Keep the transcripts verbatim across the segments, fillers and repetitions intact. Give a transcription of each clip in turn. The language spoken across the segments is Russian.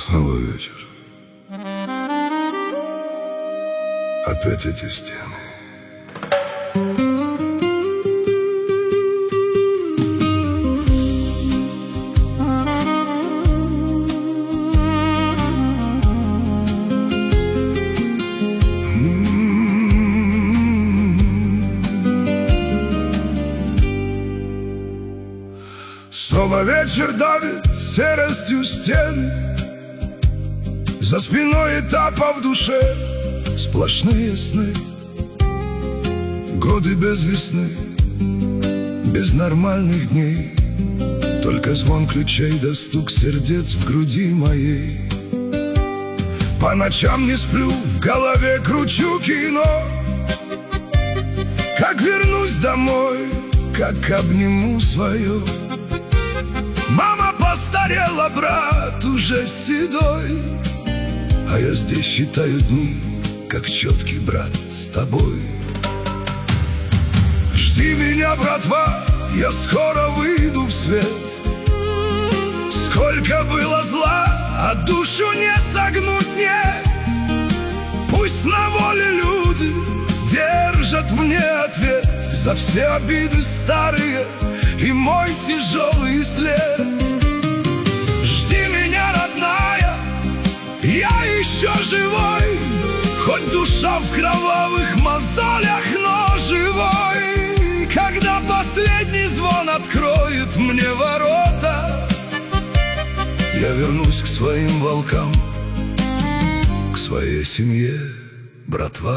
Снова вечер. Опять эти стены. Снова вечер давит серостью стены. За спиной этап, а в душе сплошные сны. Годы без весны, без нормальных дней. Только звон ключей да стук сердец в груди моей. По ночам не сплю, в голове кручу кино. Как вернусь домой, как обниму свое. Мама постарела, брат уже седой, а я здесь считаю дни, как четкий брат с тобой. Жди меня, братва, я скоро выйду в свет. Сколько было зла, а душу не согнуть нет. Пусть на воле люди держат мне ответ за все обиды старые и мой тяжелый след. Жди меня, родная, я еще живой. Хоть душа в кровавых мозолях, но живой. Когда последний звон откроет мне ворота, я вернусь к своим волкам, к своей семье, братва.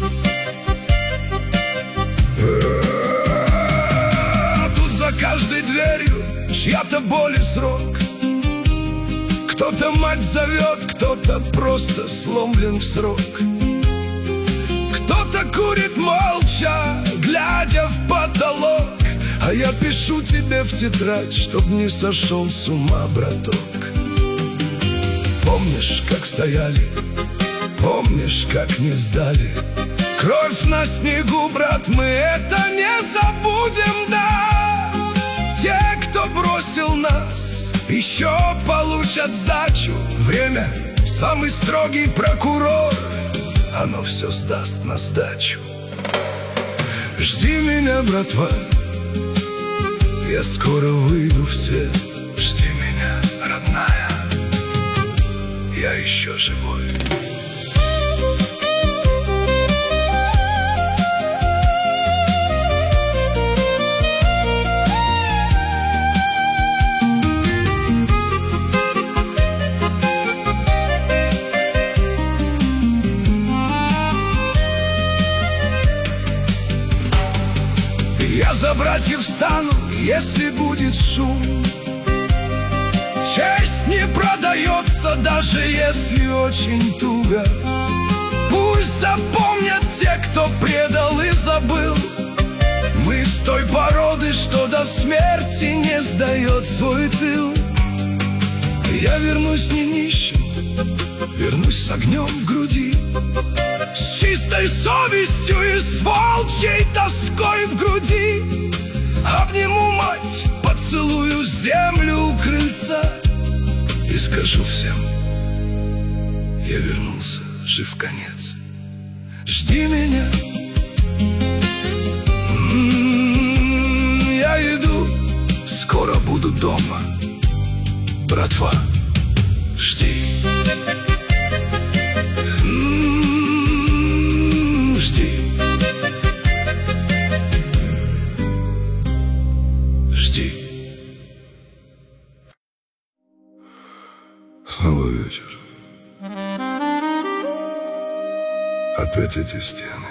Каждой дверью чья-то боль и срок. Кто-то мать зовет, кто-то просто сломлен в срок. Кто-то курит молча, глядя в потолок. А я пишу тебе в тетрадь, чтоб не сошел с ума, браток. Помнишь, как стояли, помнишь, как не сдали. Кровь на снегу, брат, мы это не забудем, да. Те, кто бросил нас, еще получат сдачу. Время — самый строгий прокурор, оно все сдаст на сдачу. Жди меня, братва, я скоро выйду в свет. Жди меня, родная, я еще живой. Я за братьев стану, если будет шум. Честь не продается, даже если очень туго. Пусть запомнят те, кто предал и забыл. Мы с той породы, что до смерти не сдает свой тыл. Я вернусь не нищим, вернусь с огнем в груди, с чистой совестью и с волчьей тоской в груди. Обниму мать, поцелую землю у крыльца и скажу всем: я вернулся жив конец. Жди меня, М-м-м, я иду, скоро буду дома, братва, жди. Снова вечер. Опять эти стены.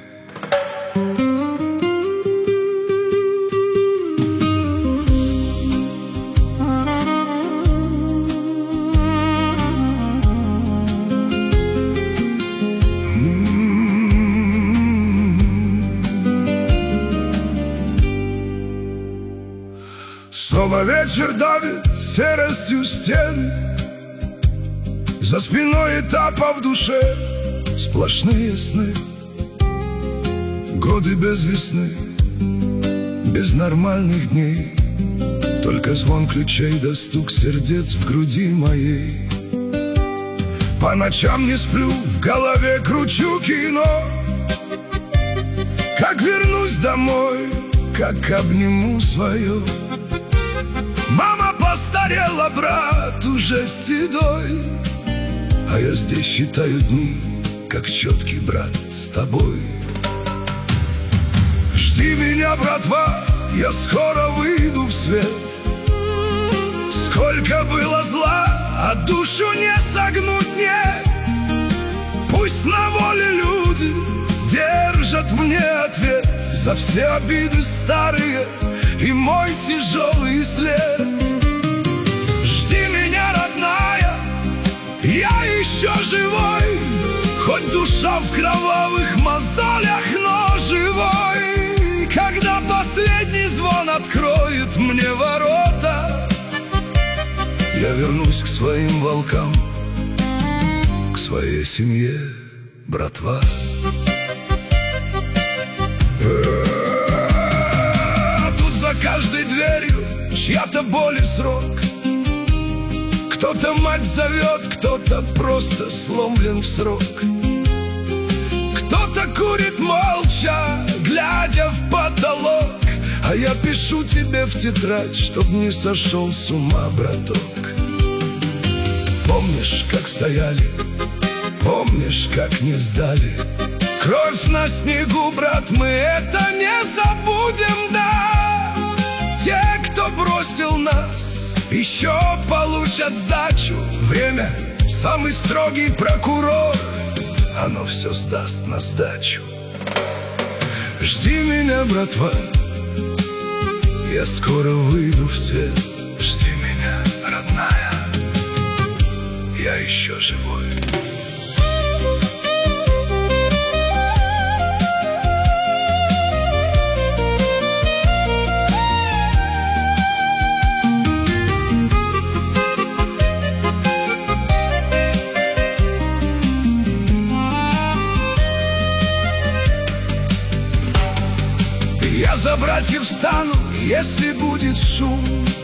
Снова вечер давит серостью стены. За спиной этап, а в душе сплошные сны. Годы без весны, без нормальных дней. Только звон ключей да стук сердец в груди моей. По ночам не сплю, в голове кручу кино. Как вернусь домой, как обниму свое. Мама постарела, брат уже седой, а я здесь считаю дни, как четкий брат с тобой. Жди меня, братва, я скоро выйду в свет. Сколько было зла, а душу не согнуть нет. Пусть на воле люди держат мне ответ за все обиды старые и мой тяжелый след. Жди меня, родная, я еще живой, хоть душа в кровавых мозолях, но живой. Когда последний звон откроет мне ворота, я вернусь к своим волкам, к своей семье, братва. А тут за каждой дверью чья-то боль и срок. Кто-то мать зовет, кто-то просто сломлен в срок. Кто-то курит молча, глядя в потолок. А я пишу тебе в тетрадь, чтоб не сошел с ума, браток. Помнишь, как стояли, помнишь, как не сдали кровь на снегу, брат, мы это не забудем, да. Те, кто бросил нас, еще получат сдачу. Время — самый строгий прокурор, оно все сдаст на сдачу. Жди меня, братва, я скоро выйду в свет. Жди меня, родная, я еще живой. Я за братьев встану, если будет шум.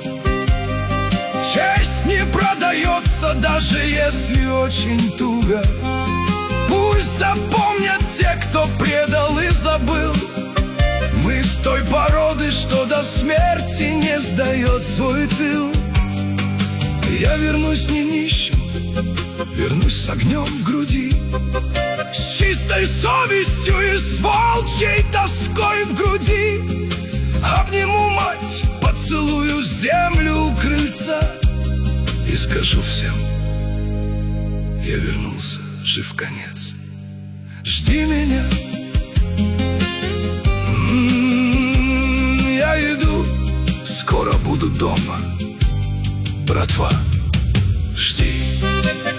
Честь не продается, даже если очень туго. Пусть запомнят те, кто предал и забыл. Мы с той породы, что до смерти не сдает свой тыл. Я вернусь не нищим, вернусь с огнем в груди, с чистой совестью и с волчьей тоской в груди. Обниму мать, поцелую землю у крыльца и скажу всем: я вернулся жив конец. Жди меня, м-м-м, я иду, скоро буду дома, братва, жди.